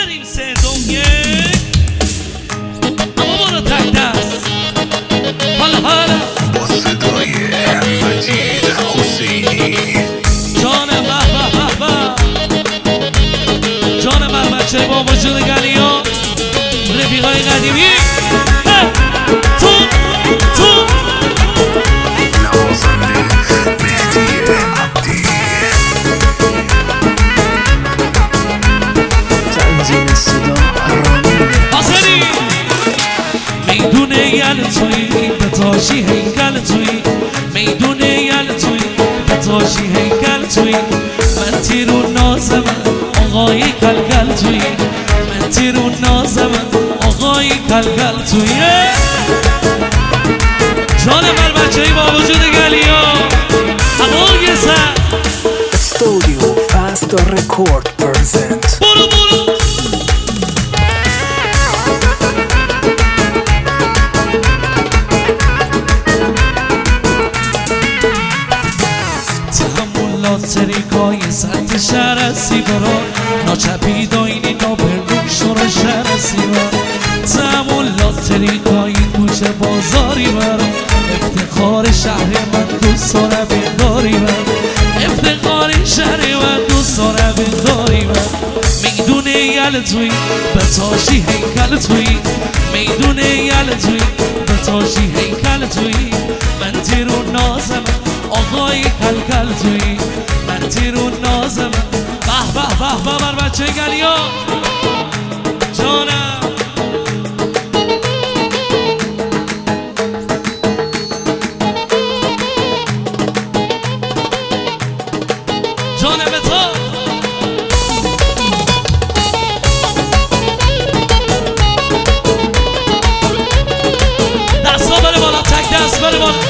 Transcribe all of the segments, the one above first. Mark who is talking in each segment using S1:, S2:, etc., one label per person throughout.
S1: بریم 3 2 1 اما برو تک دست حالا
S2: با صدای مجید حسینی
S1: جان جان بچه با وجود گلیا رفیقای قدیمی تو
S2: نوازنده مهدی عبدی تنظیم صدا
S1: آسانی میدون یل توی بتاشی هیکل توی میدون یل توی بتاشی هیکل توی من تیرون نازم آقای کلکل توی من تیرون نازم آقای کلکل توی جان بچه‌ای با وجود گلیا هوای سر
S2: استودیو فاست رکورد پرزنت
S1: برو تریکای سطح شرسی برا ناچپی داینی نابرگوش رو شرسی برا تمولات تریکای کوچه بازاری برا افتخار شهر من دوست داره بنداری برا افتخار شهر من دوست داره بنداری برا میدون یل توی بتاشی هیکل توی میدون یل توی بتاشی هیکل توی من تیرون نازم آقای کلکل توی من تیرون نازم به بر بچه گلیا جانم جانم تو دست ها بره بالا تک دست بره بالا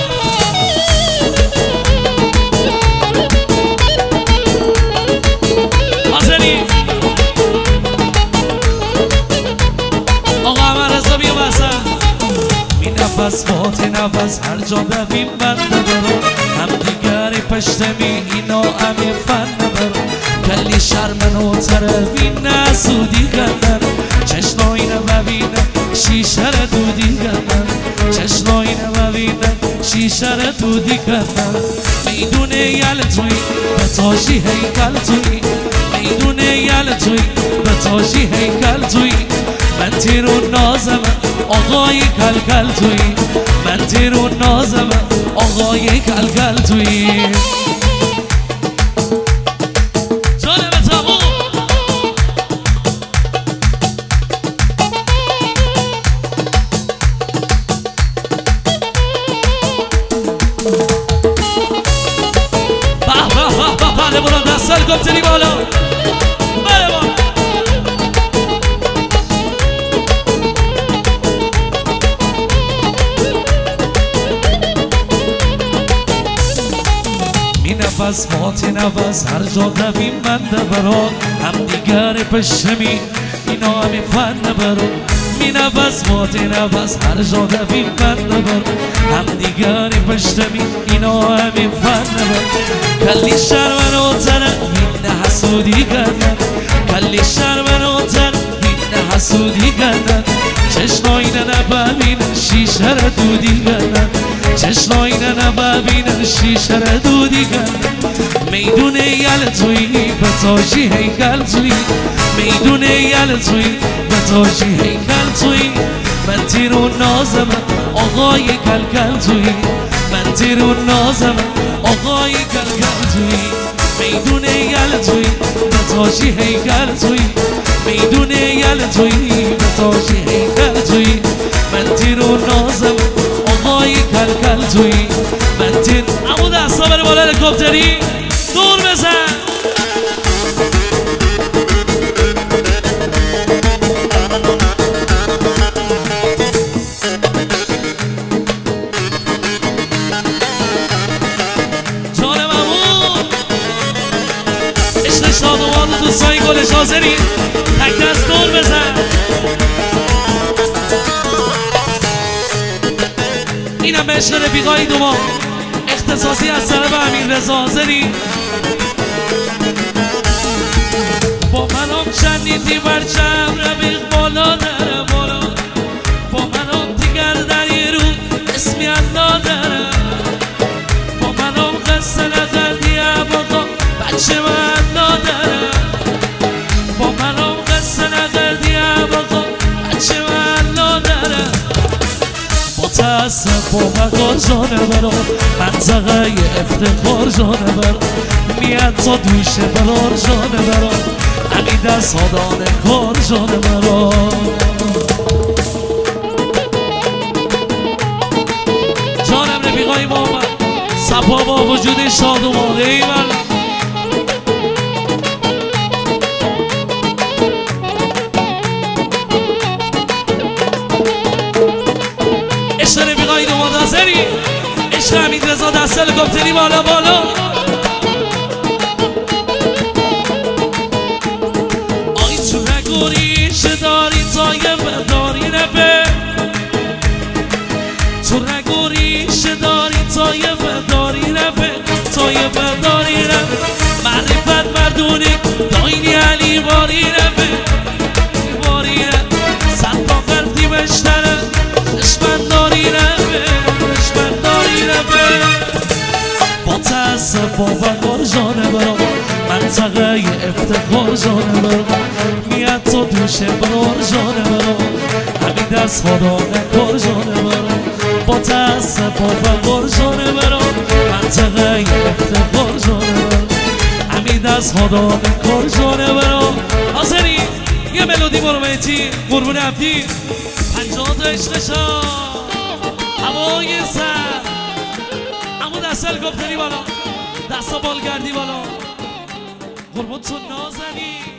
S1: نفس بات نفس هر جا دویم من نبرم هم دیگر پشتمی اینا امی فن نبرم کلی شرمن و طرفی نسودی کردن چشنایی نبینم شیشه را دودی کردن چشنایی نبینم شیشه را دودی کردن میدون یل توی بتاشی هیکل توی میدون یل توی بتاشی هیکل توی من تیرون نازم آقای کلکل توی من تیرون نازم آقای کلکل توی جانم تموم بله بالا دست هلیکوپتری بالا بله بالا نفس بات نفس هر جا دویم من برا هم دیگر پشمی اینا همی فن برا می نفس بات نفس هر جا دویم من برا هم دیگر پشمی اینا همی فن برا کلی شرمن و تنم این حسودی کردن کلی شرمن و تنم این حسودی کردن چشنایی نبینن شیشه را دودی کردن چشنایی نبینن شیشه را دودی کردن میدون یل توی بتاشی هیکل توی میدون یل توی بتاشی هیکل توی من تیرون نازم آقای کلکل توی من تیرون نازم آقای کلکل توی میدون یل توی بتاشی هیکل توی میدون یل توی بتاشی هیکل توی من تیرون نازم آقای کلکل توی من تیر اما دستا بره بالا هلیکوپتری دور بزن جان ممون عشق شادوان و دوستای گلش حاضری تک دست دور بزن اینم به عشق رفیقای دوما اختصاصی از طرف امیر رضا حاضری با منم شنیدی برچم تأسف و مقار جانه برا منطقه افتخار جانه برا میاد تا دوشه برار جانه برا همین دست ها دانه کار جانه برا جانم رفیقای ما اومد صفا با وجود شاد و ماغی عشق رفیقای دوماد حاضری عشق حمید رضا دست هلیکوپتری بالا بالا آی تو رگوریش داری طایفه داری رفه تو رگوریش داری طایفه داری رفه طایفه داری رفه معرفت مردونی داینی علی باری رفه باری رفه صد تا قلبی بشتره دشمنداری رفه دشمنداری رفه با تأسف و وقار جانه برا منطقه افتخار جانه برا میاد تا دوشه برار جانه برا همین دست ها دانه کار جانه برا با تأسف و وقار جانه برا منطقه افتخار جانه برا همین دست ها دانه کار جانه برا حاضری یه ملودی برو بهتی قربون عبدی 50 تا عشقشا هوای سر اما دست هلیکوپتری بالا دست بالگردی بالا قربون تو نازنی